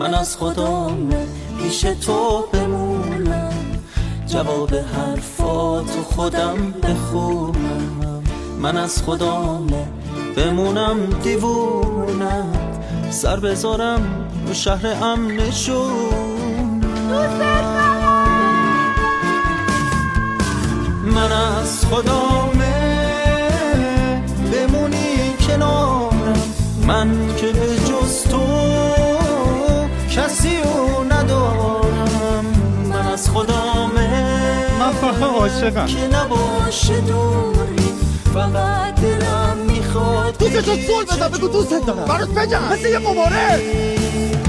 من از خدامه پیش تو بمونم، جواب حرفاتو خودم بخونم. من از خدامه بمونم دیوونم، سر بذارم رو شهر امنشون. من از خدامه بمونی کنارم، من که به جز تو کسی رو ندارم. من از خدامه من فقط عاشقم که نباشه دوری، فقط دلم میخواد دوستشو زول بزن، بگو دوستت دارم، براش بجن مثل یه مبارز.